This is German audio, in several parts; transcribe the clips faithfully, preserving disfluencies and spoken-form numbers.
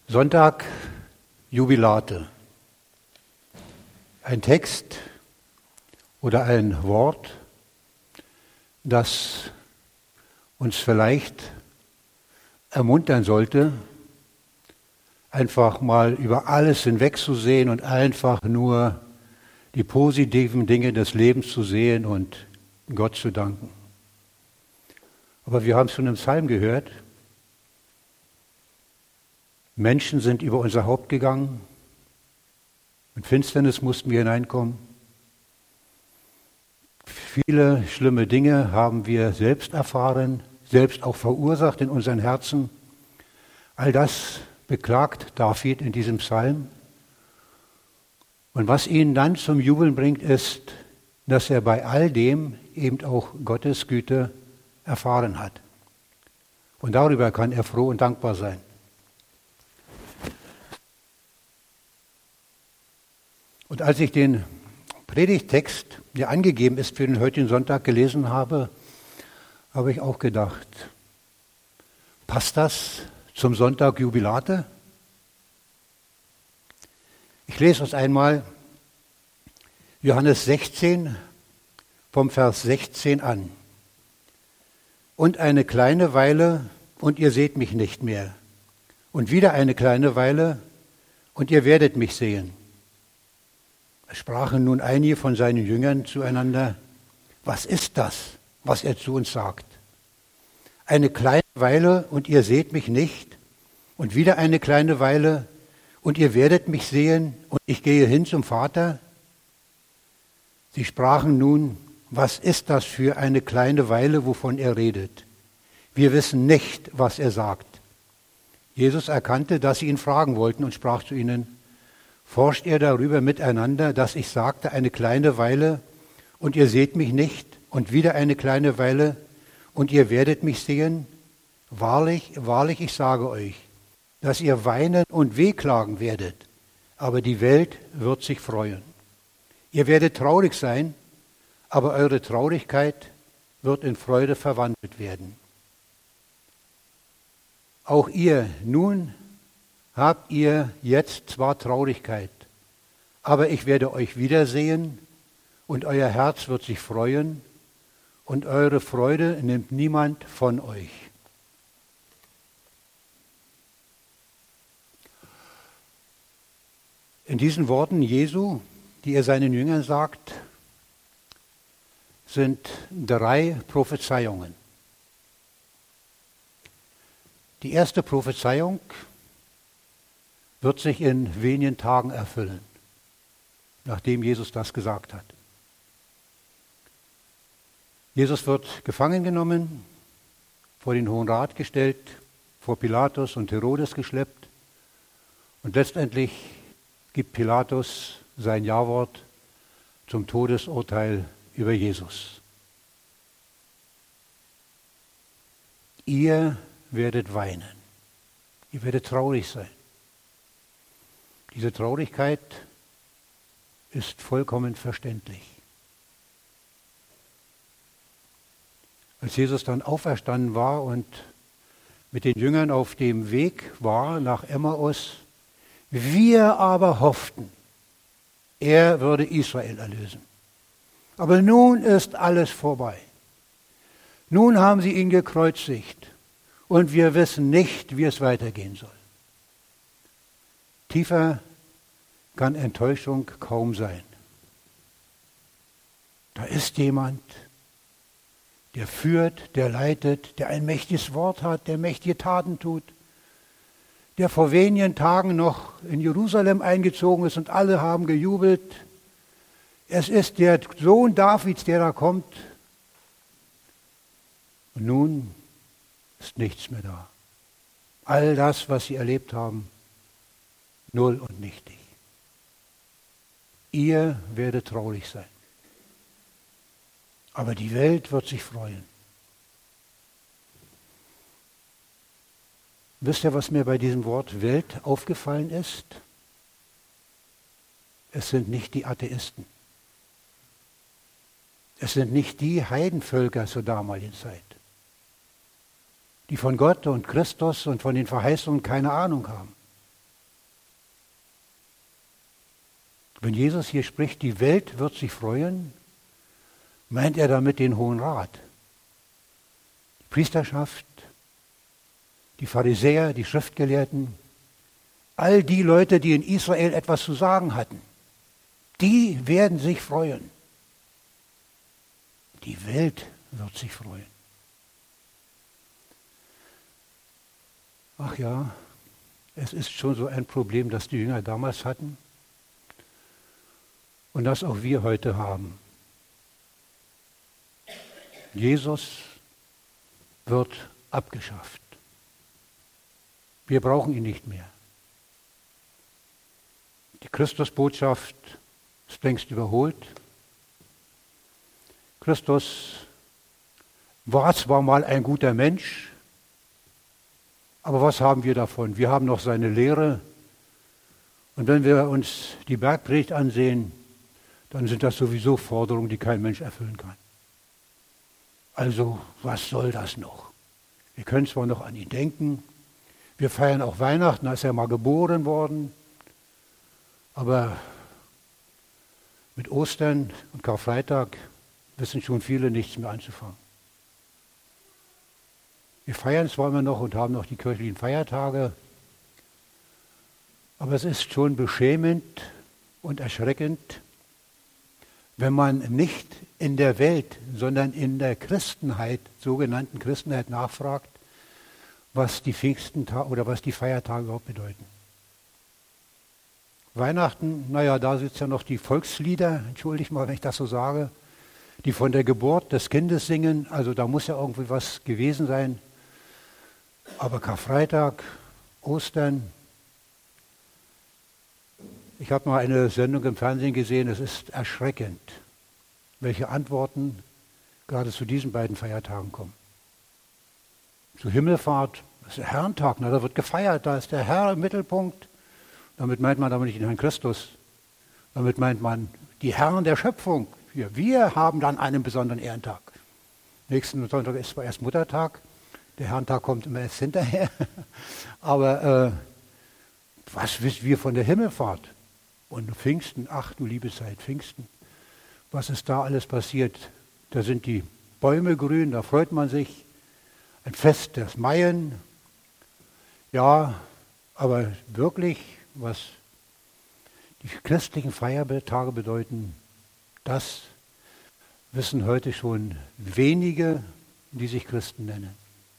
Sonntag, Jubilate. Ein Text oder ein Wort, das uns vielleicht ermuntern sollte, einfach mal über alles hinwegzusehen und einfach nur die positiven Dinge des Lebens zu sehen und Gott zu danken. Aber wir haben es schon im Psalm gehört, Menschen sind über unser Haupt gegangen, in Finsternis mussten wir hineinkommen. Viele schlimme Dinge haben wir selbst erfahren, selbst auch verursacht in unseren Herzen. All das beklagt David in diesem Psalm. Und was ihn dann zum Jubeln bringt, ist, dass er bei all dem eben auch Gottes Güte erfahren hat. Und darüber kann er froh und dankbar sein. Und als ich den Predigttext, der angegeben ist für den heutigen Sonntag, gelesen habe, habe ich auch gedacht, passt das zum Sonntag Jubilate? Ich lese uns einmal Johannes sechzehn vom Vers sechzehn an. Und eine kleine Weile, und ihr seht mich nicht mehr. Und wieder eine kleine Weile, und ihr werdet mich sehen. Es sprachen nun einige von seinen Jüngern zueinander, was ist das, was er zu uns sagt? Eine kleine Weile und ihr seht mich nicht und wieder eine kleine Weile und ihr werdet mich sehen und ich gehe hin zum Vater? Sie sprachen nun, was ist das für eine kleine Weile, wovon er redet? Wir wissen nicht, was er sagt. Jesus erkannte, dass sie ihn fragen wollten und sprach zu ihnen, forscht ihr darüber miteinander, dass ich sagte, eine kleine Weile und ihr seht mich nicht und wieder eine kleine Weile und ihr werdet mich sehen? Wahrlich, wahrlich, ich sage euch, dass ihr weinen und wehklagen werdet, aber die Welt wird sich freuen. Ihr werdet traurig sein, aber eure Traurigkeit wird in Freude verwandelt werden. Auch ihr nun habt ihr jetzt zwar Traurigkeit, aber ich werde euch wiedersehen und euer Herz wird sich freuen und eure Freude nimmt niemand von euch. In diesen Worten Jesu, die er seinen Jüngern sagt, sind drei Prophezeiungen. Die erste Prophezeiung wird sich in wenigen Tagen erfüllen, nachdem Jesus das gesagt hat. Jesus wird gefangen genommen, vor den Hohen Rat gestellt, vor Pilatus und Herodes geschleppt und letztendlich gibt Pilatus sein Ja-Wort zum Todesurteil über Jesus. Ihr werdet weinen, ihr werdet traurig sein. Diese Traurigkeit ist vollkommen verständlich. Als Jesus dann auferstanden war und mit den Jüngern auf dem Weg war nach Emmaus, wir aber hofften, er würde Israel erlösen. Aber nun ist alles vorbei. Nun haben sie ihn gekreuzigt und wir wissen nicht, wie es weitergehen soll. Tiefer kann Enttäuschung kaum sein. Da ist jemand, der führt, der leitet, der ein mächtiges Wort hat, der mächtige Taten tut, der vor wenigen Tagen noch in Jerusalem eingezogen ist und alle haben gejubelt. Es ist der Sohn Davids, der da kommt. Und nun ist nichts mehr da. All das, was sie erlebt haben, null und nichtig. Ihr werdet traurig sein. Aber die Welt wird sich freuen. Wisst ihr, was mir bei diesem Wort Welt aufgefallen ist? Es sind nicht die Atheisten. Es sind nicht die Heidenvölker zur damaligen Zeit, die von Gott und Christus und von den Verheißungen keine Ahnung haben. Wenn Jesus hier spricht, die Welt wird sich freuen, meint er damit den Hohen Rat. Die Priesterschaft, die Pharisäer, die Schriftgelehrten, all die Leute, die in Israel etwas zu sagen hatten, die werden sich freuen. Die Welt wird sich freuen. Ach ja, es ist schon so ein Problem, das die Jünger damals hatten und das auch wir heute haben. Jesus wird abgeschafft. Wir brauchen ihn nicht mehr. Die Christusbotschaft ist längst überholt. Christus war zwar mal ein guter Mensch, aber was haben wir davon? Wir haben noch seine Lehre. Und wenn wir uns die Bergpredigt ansehen, dann sind das sowieso Forderungen, die kein Mensch erfüllen kann. Also, was soll das noch? Wir können zwar noch an ihn denken, wir feiern auch Weihnachten, da ist er mal geboren worden, aber mit Ostern und Karfreitag wissen schon viele nichts mehr anzufangen. Wir feiern zwar immer noch und haben noch die kirchlichen Feiertage, aber es ist schon beschämend und erschreckend, wenn man nicht in der Welt, sondern in der Christenheit, sogenannten Christenheit, nachfragt, was die Pfingstentage oder was die Feiertage überhaupt bedeuten. Weihnachten, naja, da sind ja noch die Volkslieder, entschuldigt mal, wenn ich das so sage, die von der Geburt des Kindes singen, also da muss ja irgendwie was gewesen sein. Aber Karfreitag, Ostern, ich habe mal eine Sendung im Fernsehen gesehen, es ist erschreckend, welche Antworten gerade zu diesen beiden Feiertagen kommen. Zu Himmelfahrt, das ist der Herrentag, na, da wird gefeiert, da ist der Herr im Mittelpunkt. Damit meint man aber nicht den Herrn Christus, damit meint man die Herren der Schöpfung. Wir, wir haben dann einen besonderen Ehrentag. Nächsten Sonntag ist zwar erst Muttertag, der Herrentag kommt immer erst hinterher, aber äh, was wissen wir von der Himmelfahrt? Und Pfingsten, ach du liebe Zeit, Pfingsten, was ist da alles passiert? Da sind die Bäume grün, da freut man sich. Ein Fest des Maien. Ja, aber wirklich, was die christlichen Feiertage bedeuten, das wissen heute schon wenige, die sich Christen nennen.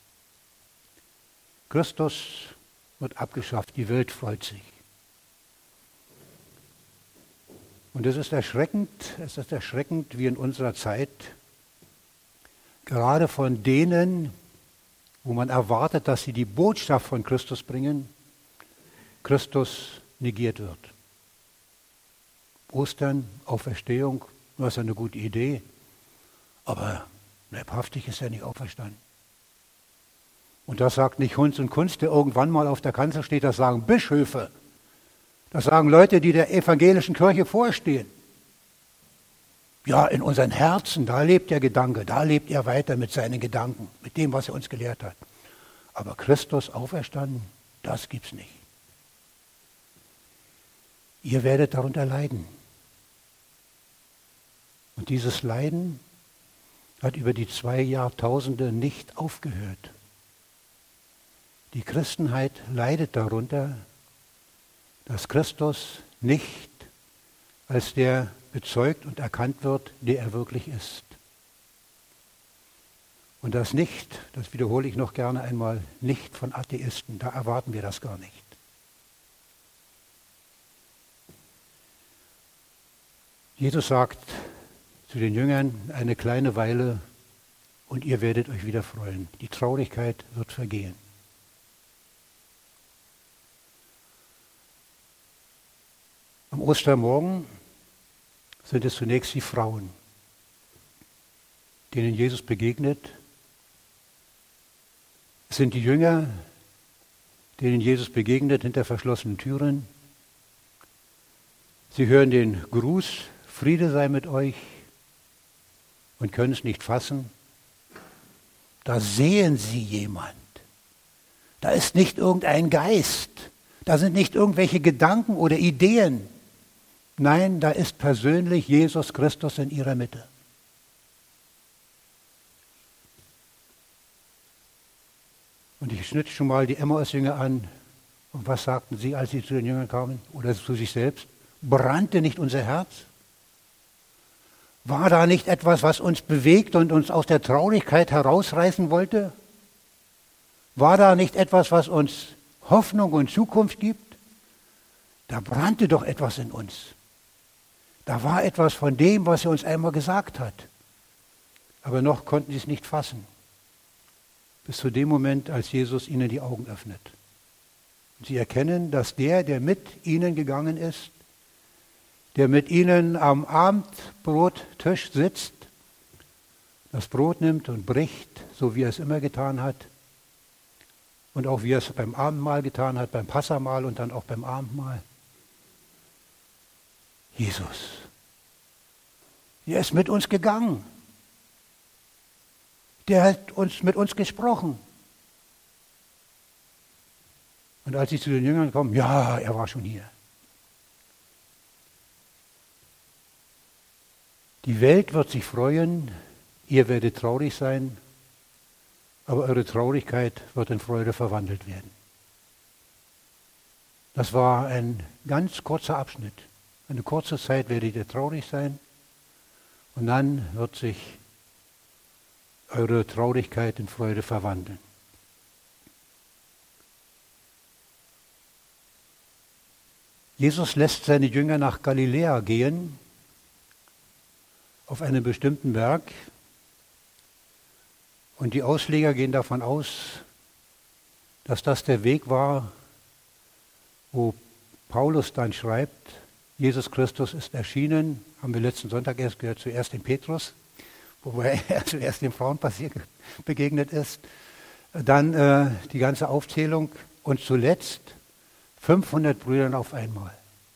Christus wird abgeschafft, die Welt freut sich. Und es ist erschreckend, es ist erschreckend, wie in unserer Zeit gerade von denen, wo man erwartet, dass sie die Botschaft von Christus bringen, Christus negiert wird. Ostern, Auferstehung, das ist eine gute Idee, aber leibhaftig ist er nicht auferstanden. Und das sagt nicht Hunz und Kunst, der irgendwann mal auf der Kanzel steht, das sagen Bischöfe. Das sagen Leute, die der evangelischen Kirche vorstehen. Ja, in unseren Herzen, da lebt der Gedanke, da lebt er weiter mit seinen Gedanken, mit dem, was er uns gelehrt hat. Aber Christus auferstanden, das gibt's nicht. Ihr werdet darunter leiden. Und dieses Leiden hat über die zwei Jahrtausende nicht aufgehört. Die Christenheit leidet darunter, dass Christus nicht als der bezeugt und erkannt wird, der er wirklich ist. Und das nicht, das wiederhole ich noch gerne einmal, nicht von Atheisten, da erwarten wir das gar nicht. Jesus sagt zu den Jüngern, eine kleine Weile und ihr werdet euch wieder freuen. Die Traurigkeit wird vergehen. Am Ostermorgen sind es zunächst die Frauen, denen Jesus begegnet. Es sind die Jünger, denen Jesus begegnet hinter verschlossenen Türen. Sie hören den Gruß, Friede sei mit euch, und können es nicht fassen. Da sehen sie jemand. Da ist nicht irgendein Geist. Da sind nicht irgendwelche Gedanken oder Ideen. Nein, da ist persönlich Jesus Christus in ihrer Mitte. Und ich schnitt schon mal die Emmaus-Jünger an. Und was sagten sie, als sie zu den Jüngern kamen? Oder zu sich selbst? Brannte nicht unser Herz? War da nicht etwas, was uns bewegt und uns aus der Traurigkeit herausreißen wollte? War da nicht etwas, was uns Hoffnung und Zukunft gibt? Da brannte doch etwas in uns. Da war etwas von dem, was er uns einmal gesagt hat. Aber noch konnten sie es nicht fassen. Bis zu dem Moment, als Jesus ihnen die Augen öffnet. Und sie erkennen, dass der, der mit ihnen gegangen ist, der mit ihnen am Abendbrottisch sitzt, das Brot nimmt und bricht, so wie er es immer getan hat. Und auch wie er es beim Abendmahl getan hat, beim Passamahl und dann auch beim Abendmahl. Jesus. Er ist mit uns gegangen. Der hat uns mit uns gesprochen. Und als sie zu den Jüngern kommen, ja, er war schon hier. Die Welt wird sich freuen, ihr werdet traurig sein, aber eure Traurigkeit wird in Freude verwandelt werden. Das war ein ganz kurzer Abschnitt. Eine kurze Zeit werdet ihr traurig sein und dann wird sich eure Traurigkeit in Freude verwandeln. Jesus lässt seine Jünger nach Galiläa gehen, auf einen bestimmten Berg. Und die Ausleger gehen davon aus, dass das der Weg war, wo Paulus dann schreibt, Jesus Christus ist erschienen, haben wir letzten Sonntag erst gehört, zuerst in Petrus, wobei er zuerst dem Frauen begegnet ist. Dann äh, die ganze Aufzählung und zuletzt fünfhundert Brüdern auf einmal.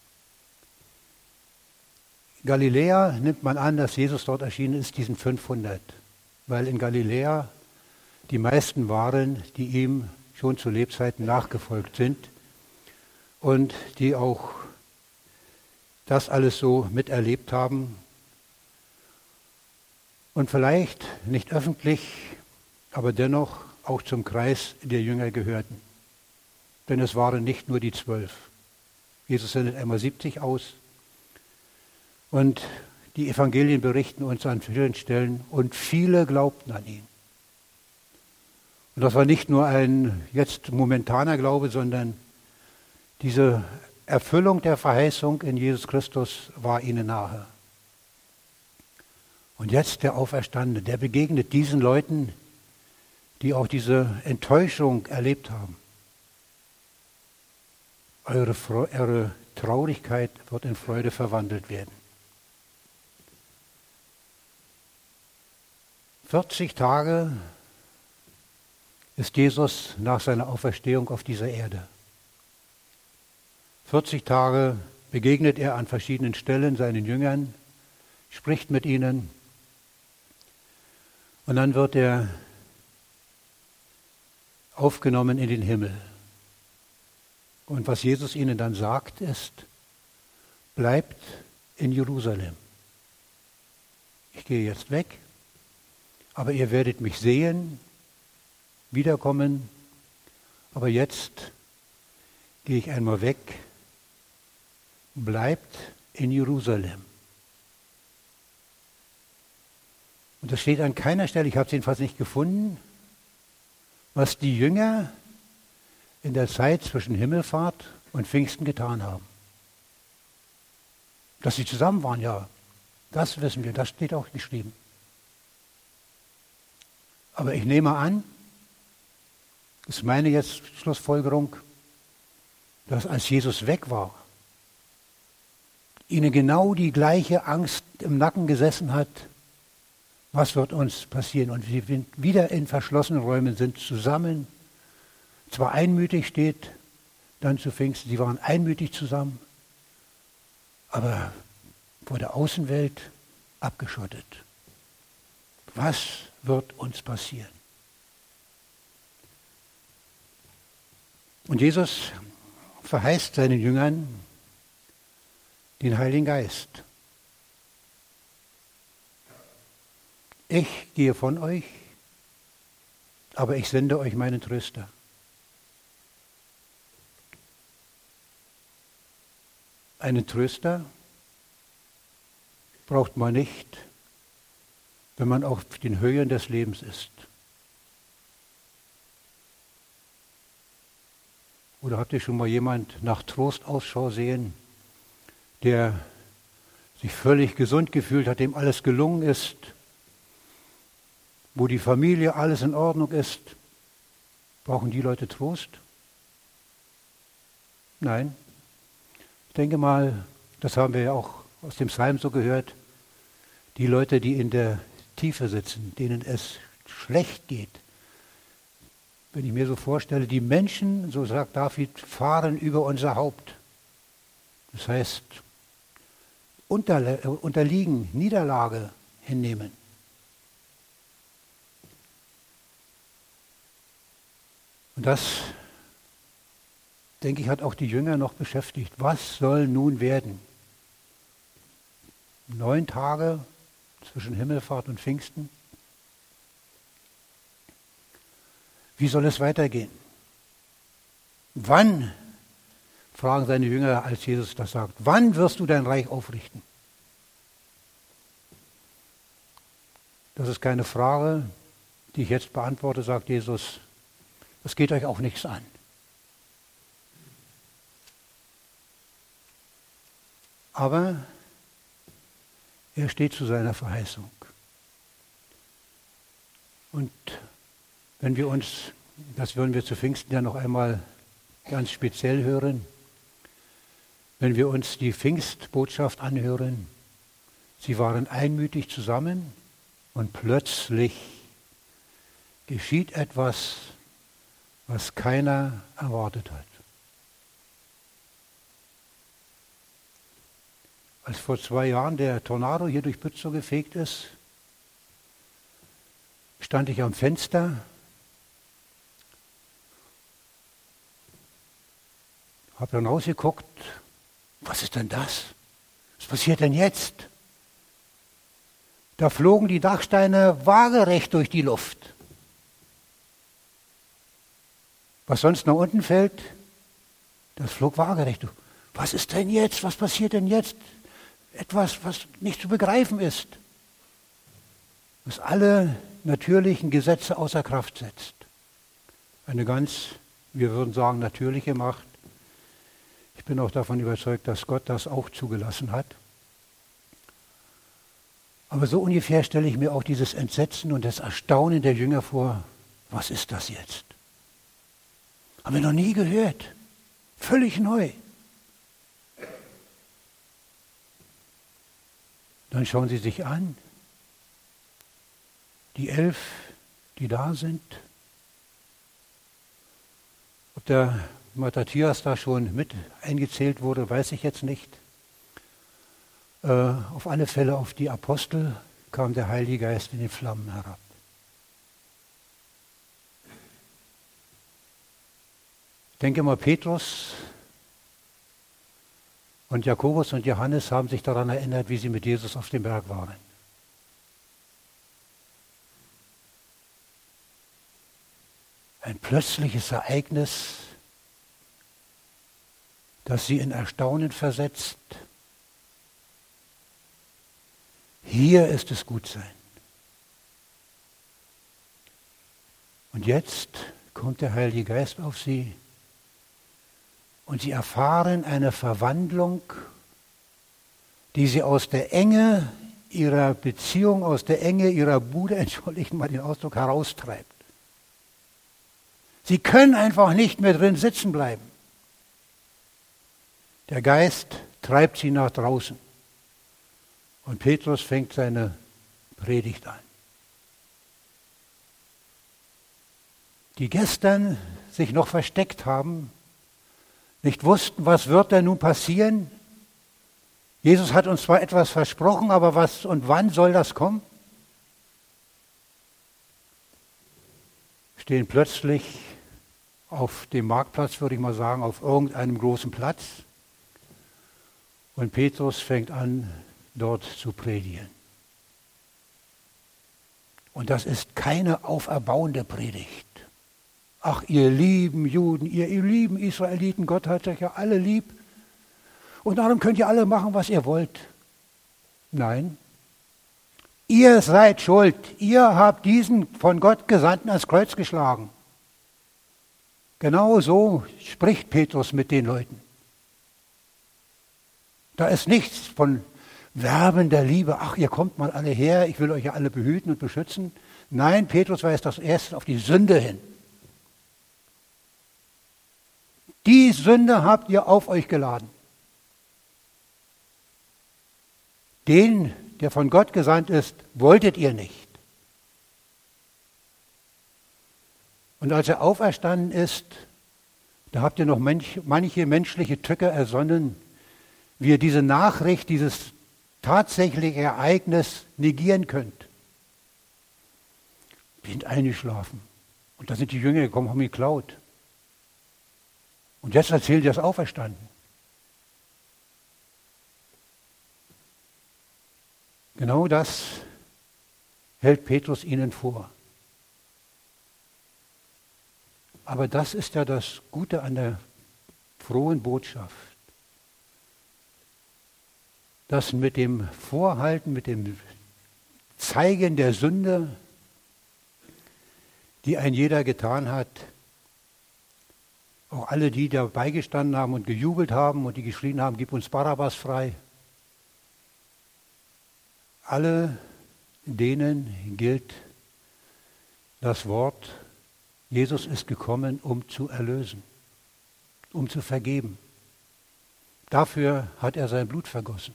Galiläa nimmt man an, dass Jesus dort erschienen ist, diesen fünfhundert, weil in Galiläa die meisten waren, die ihm schon zu Lebzeiten nachgefolgt sind und die auch das alles so miterlebt haben und vielleicht nicht öffentlich, aber dennoch auch zum Kreis der Jünger gehörten. Denn es waren nicht nur die zwölf. Jesus sendet einmal siebzig aus. Und die Evangelien berichten uns an vielen Stellen, und viele glaubten an ihn. Und das war nicht nur ein jetzt momentaner Glaube, sondern diese Erfüllung der Verheißung in Jesus Christus war ihnen nahe. Und jetzt der Auferstandene, der begegnet diesen Leuten, die auch diese Enttäuschung erlebt haben. Eure, eure Traurigkeit wird in Freude verwandelt werden. vierzig Tage ist Jesus nach seiner Auferstehung auf dieser Erde. vierzig Tage begegnet er an verschiedenen Stellen seinen Jüngern, spricht mit ihnen und dann wird er aufgenommen in den Himmel. Und was Jesus ihnen dann sagt, ist, bleibt in Jerusalem. Ich gehe jetzt weg, aber ihr werdet mich sehen, wiederkommen, aber jetzt gehe ich einmal weg, bleibt in Jerusalem. Und das steht an keiner Stelle, ich habe es jedenfalls nicht gefunden, was die Jünger in der Zeit zwischen Himmelfahrt und Pfingsten getan haben. Dass sie zusammen waren, ja, das wissen wir, das steht auch geschrieben. Aber ich nehme an, das ist meine jetzt Schlussfolgerung, dass als Jesus weg war, ihnen genau die gleiche Angst im Nacken gesessen hat, was wird uns passieren? Und sie wieder in verschlossenen Räumen sind zusammen, zwar einmütig steht, dann zu Pfingsten, sie waren einmütig zusammen, aber vor der Außenwelt abgeschottet. Was wird uns passieren? Und Jesus verheißt seinen Jüngern, Den Heiligen Geist. Ich gehe von euch, aber ich sende euch meinen Tröster. Einen Tröster braucht man nicht, wenn man auf den Höhen des Lebens ist. Oder habt ihr schon mal jemand nach Trostausschau sehen, der sich völlig gesund gefühlt hat, dem alles gelungen ist, wo die Familie alles in Ordnung ist? Brauchen die Leute Trost? Nein. Ich denke mal, das haben wir ja auch aus dem Psalm so gehört, die Leute, die in der Tiefe sitzen, denen es schlecht geht. Wenn ich mir so vorstelle, die Menschen, so sagt David, fahren über unser Haupt. Das heißt, unterle- unterliegen, Niederlage hinnehmen. Und das, denke ich, hat auch die Jünger noch beschäftigt. Was soll nun werden? Neun Tage zwischen Himmelfahrt und Pfingsten. Wie soll es weitergehen? Wann, fragen seine Jünger, als Jesus das sagt, wann wirst du dein Reich aufrichten? Das ist keine Frage, die ich jetzt beantworte, sagt Jesus. Das geht euch auch nichts an. Aber er steht zu seiner Verheißung. Und wenn wir uns, das würden wir zu Pfingsten ja noch einmal ganz speziell hören, wenn wir uns die Pfingstbotschaft anhören, sie waren einmütig zusammen und plötzlich geschieht etwas, was keiner erwartet hat. Als vor zwei Jahren der Tornado hier durch Bützow gefegt ist, stand ich am Fenster, habe dann rausgeguckt, was ist denn das? Was passiert denn jetzt? Da flogen die Dachsteine waagerecht durch die Luft. Was sonst nach unten fällt, das flog waagerecht. Was ist denn jetzt? Was passiert denn jetzt? Etwas, was nicht zu begreifen ist, was alle natürlichen Gesetze außer Kraft setzt. Eine ganz, wir würden sagen, natürliche Macht. Ich bin auch davon überzeugt, dass Gott das auch zugelassen hat. Aber so ungefähr stelle ich mir auch dieses Entsetzen und das Erstaunen der Jünger vor. Was ist das jetzt? Haben wir noch nie gehört. Völlig neu. Dann schauen sie sich an, die elf, die da sind. Ob der Matthias da schon mit eingezählt wurde, weiß ich jetzt nicht. Äh, auf alle Fälle auf die Apostel kam der Heilige Geist in den Flammen herab. Ich denke mal, Petrus und Jakobus und Johannes haben sich daran erinnert, wie sie mit Jesus auf dem Berg waren. Ein plötzliches Ereignis, das sie in Erstaunen versetzt. Hier ist es gut sein. Und jetzt kommt der Heilige Geist auf sie und sie erfahren eine Verwandlung, die sie aus der Enge ihrer Beziehung, aus der Enge ihrer Bude, entschuldigt mal den Ausdruck, heraustreibt. Sie können einfach nicht mehr drin sitzen bleiben. Der Geist treibt sie nach draußen. Und Petrus fängt seine Predigt an. Die gestern sich noch versteckt haben, nicht wussten, was wird denn nun passieren. Jesus hat uns zwar etwas versprochen, aber was und wann soll das kommen? Stehen plötzlich auf dem Marktplatz, würde ich mal sagen, auf irgendeinem großen Platz Und Petrus fängt an, dort zu predigen. Und das ist keine auferbauende Predigt. Ach, ihr lieben Juden, ihr, ihr lieben Israeliten, Gott hat euch ja alle lieb. Und darum könnt ihr alle machen, was ihr wollt. Nein. Ihr seid schuld. Ihr habt diesen von Gott Gesandten ans Kreuz geschlagen. Genau so spricht Petrus mit den Leuten. Da ist nichts von werbender Liebe. Ach, ihr kommt mal alle her, ich will euch ja alle behüten und beschützen. Nein, Petrus weist das erste auf die Sünde hin. Die Sünde habt ihr auf euch geladen. Den, der von Gott gesandt ist, wolltet ihr nicht. Und als er auferstanden ist, da habt ihr noch manch, manche menschliche Tücke ersonnen, wie ihr diese Nachricht, dieses tatsächliche Ereignis negieren könnt. Wir sind eingeschlafen. Und da sind die Jünger gekommen, haben geklaut. Und jetzt erzählt ihr das Auferstanden. Genau das hält Petrus ihnen vor. Aber das ist ja das Gute an der frohen Botschaft. Dass mit dem Vorhalten, mit dem Zeigen der Sünde, die ein jeder getan hat, auch alle, die dabei gestanden haben und gejubelt haben und die geschrien haben, gib uns Barabbas frei, alle denen gilt das Wort, Jesus ist gekommen, um zu erlösen, um zu vergeben. Dafür hat er sein Blut vergossen.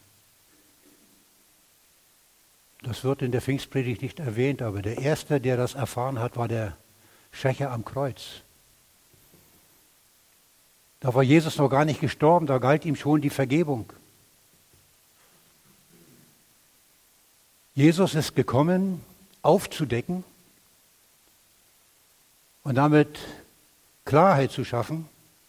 Das wird in der Pfingstpredigt nicht erwähnt, aber der Erste, der das erfahren hat, war der Schächer am Kreuz. Da war Jesus noch gar nicht gestorben, da galt ihm schon die Vergebung. Jesus ist gekommen, aufzudecken und damit Klarheit zu schaffen,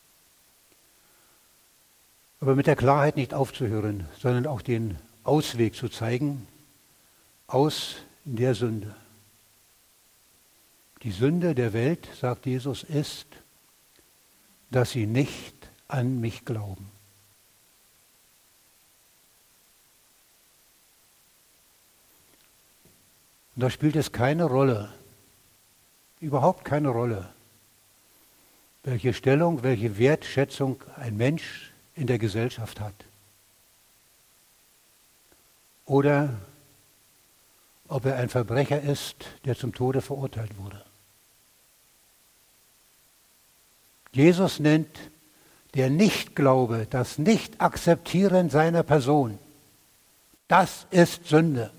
aber mit der Klarheit nicht aufzuhören, sondern auch den Ausweg zu zeigen aus der Sünde. Die Sünde der Welt, sagt Jesus, ist, dass sie nicht an mich glauben. Und da spielt es keine Rolle, überhaupt keine Rolle, welche Stellung, welche Wertschätzung ein Mensch in der Gesellschaft hat. Oder ob er ein Verbrecher ist, der zum Tode verurteilt wurde. Jesus nennt der Nichtglaube, das Nicht-Akzeptieren seiner Person. Das ist Sünde.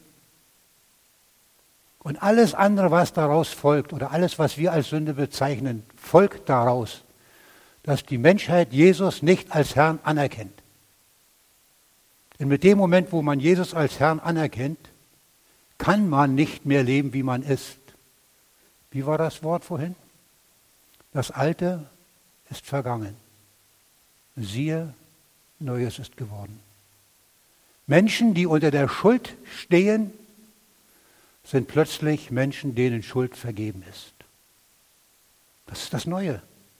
Und alles andere, was daraus folgt, oder alles, was wir als Sünde bezeichnen, folgt daraus, dass die Menschheit Jesus nicht als Herrn anerkennt. Denn mit dem Moment, wo man Jesus als Herrn anerkennt, kann man nicht mehr leben, wie man ist. Wie war das Wort vorhin? Das Alte ist vergangen. Siehe, Neues ist geworden. Menschen, die unter der Schuld stehen, sind plötzlich Menschen, denen Schuld vergeben ist. Das ist das Neue.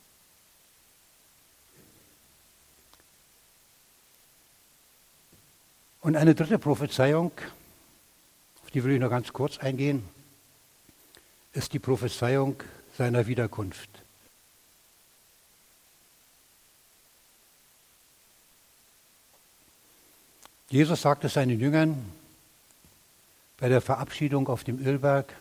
Und eine dritte Prophezeiung, auf die will ich noch ganz kurz eingehen, ist die Prophezeiung seiner Wiederkunft. Jesus sagte seinen Jüngern bei der Verabschiedung auf dem Ölberg,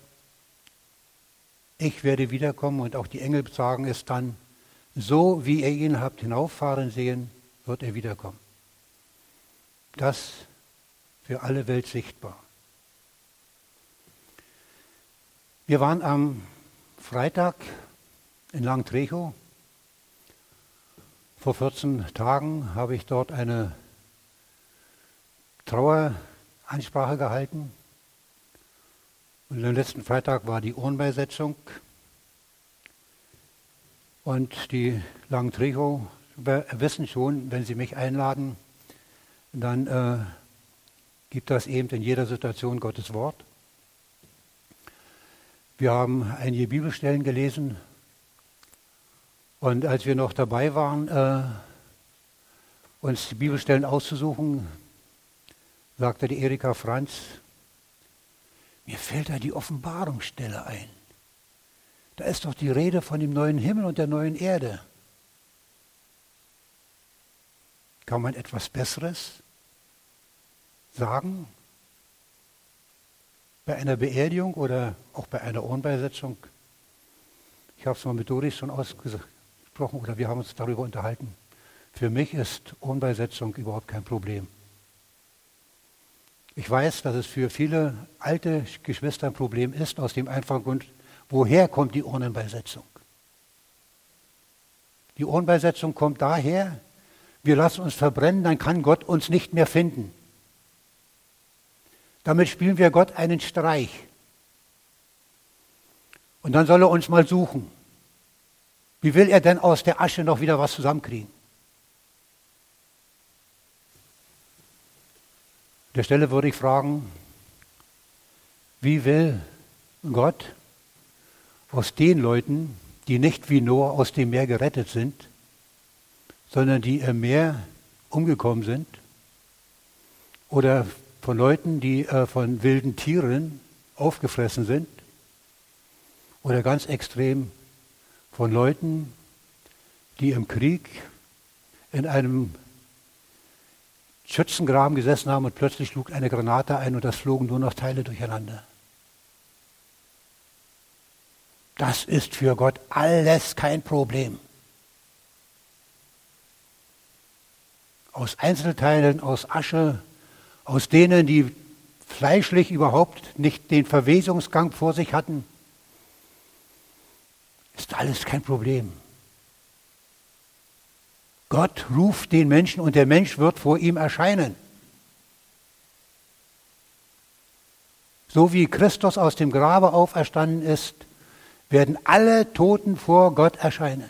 ich werde wiederkommen, und auch die Engel sagen es dann, so wie ihr ihn habt hinauffahren sehen, wird er wiederkommen. Das für alle Welt sichtbar. Wir waren am Freitag in Langtrechow. Vor vierzehn Tagen habe ich dort eine Traueransprache gehalten. Und am letzten Freitag war die Urnbeisetzung. Und die Langtrechow wissen schon, wenn sie mich einladen, dann äh, gibt das eben in jeder Situation Gottes Wort. Wir haben einige Bibelstellen gelesen und als wir noch dabei waren, äh, uns die Bibelstellen auszusuchen, sagte die Erika Franz, mir fällt da die Offenbarungsstelle ein. Da ist doch die Rede von dem neuen Himmel und der neuen Erde. Kann man etwas Besseres sagen? Bei einer Beerdigung oder auch bei einer Urnenbeisetzung? Ich habe es mal mit Doris schon ausgesprochen oder wir haben uns darüber unterhalten. Für mich ist Urnenbeisetzung überhaupt kein Problem. Ich weiß, dass es für viele alte Geschwister ein Problem ist, aus dem einfachen Grund, woher kommt die Urnenbeisetzung? Die Urnenbeisetzung kommt daher, wir lassen uns verbrennen, dann kann Gott uns nicht mehr finden. Damit spielen wir Gott einen Streich. Und dann soll er uns mal suchen. Wie will er denn aus der Asche noch wieder was zusammenkriegen? An der Stelle würde ich fragen, wie will Gott aus den Leuten, die nicht wie Noah aus dem Meer gerettet sind, sondern die im Meer umgekommen sind, oder von Leuten, die äh, von wilden Tieren aufgefressen sind, oder ganz extrem von Leuten, die im Krieg in einem Schützengraben gesessen haben und plötzlich schlug eine Granate ein und das flogen nur noch Teile durcheinander. Das ist für Gott alles kein Problem. Aus Einzelteilen, aus Asche, aus denen, die fleischlich überhaupt nicht den Verwesungsgang vor sich hatten, ist alles kein Problem. Gott ruft den Menschen und der Mensch wird vor ihm erscheinen. So wie Christus aus dem Grabe auferstanden ist, werden alle Toten vor Gott erscheinen.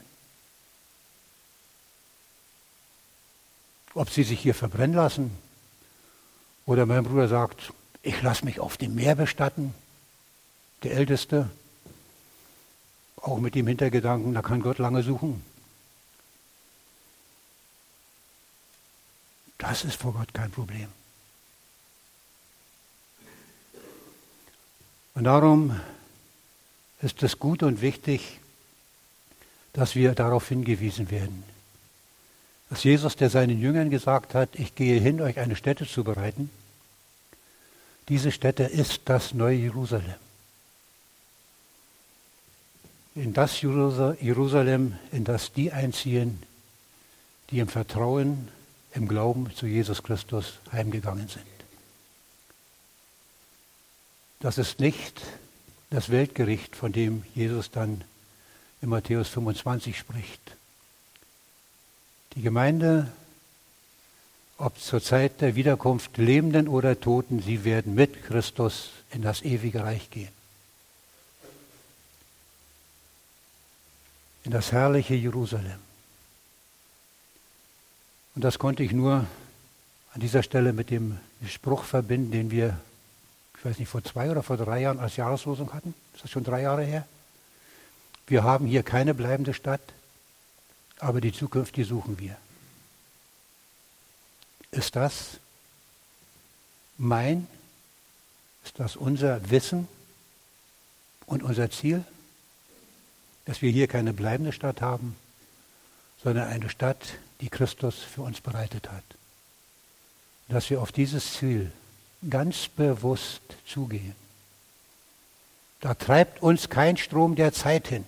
Ob sie sich hier verbrennen lassen oder mein Bruder sagt, ich lasse mich auf dem Meer bestatten, der Älteste, auch mit dem Hintergedanken, da kann Gott lange suchen. Das ist vor Gott kein Problem. Und darum ist es gut und wichtig, dass wir darauf hingewiesen werden. Dass Jesus, der seinen Jüngern gesagt hat, ich gehe hin, euch eine Stätte zu bereiten, diese Stätte ist das neue Jerusalem. In das Jerusalem, in das die einziehen, die im Vertrauen, im Glauben zu Jesus Christus heimgegangen sind. Das ist nicht das Weltgericht, von dem Jesus dann in Matthäus fünfundzwanzig spricht. Die Gemeinde, ob zur Zeit der Wiederkunft Lebenden oder Toten, sie werden mit Christus in das ewige Reich gehen. In das herrliche Jerusalem. Und das konnte ich nur an dieser Stelle mit dem Spruch verbinden, den wir, ich weiß nicht, vor zwei oder vor drei Jahren als Jahreslosung hatten. Ist das schon drei Jahre her? Wir haben hier keine bleibende Stadt, aber die Zukunft, die suchen wir. Ist das mein, ist das unser Wissen und unser Ziel, dass wir hier keine bleibende Stadt haben, sondern eine Stadt, die Christus für uns bereitet hat. Dass wir auf dieses Ziel ganz bewusst zugehen. Da treibt uns kein Strom der Zeit hin.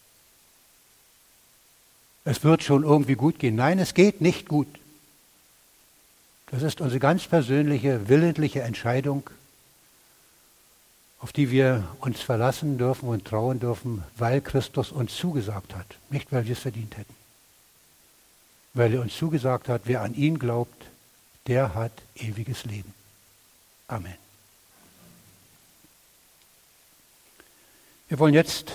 Es wird schon irgendwie gut gehen. Nein, es geht nicht gut. Das ist unsere ganz persönliche, willentliche Entscheidung, auf die wir uns verlassen dürfen und trauen dürfen, weil Christus uns zugesagt hat. Nicht, weil wir es verdient hätten. Weil er uns zugesagt hat, wer an ihn glaubt, der hat ewiges Leben. Amen. Wir wollen jetzt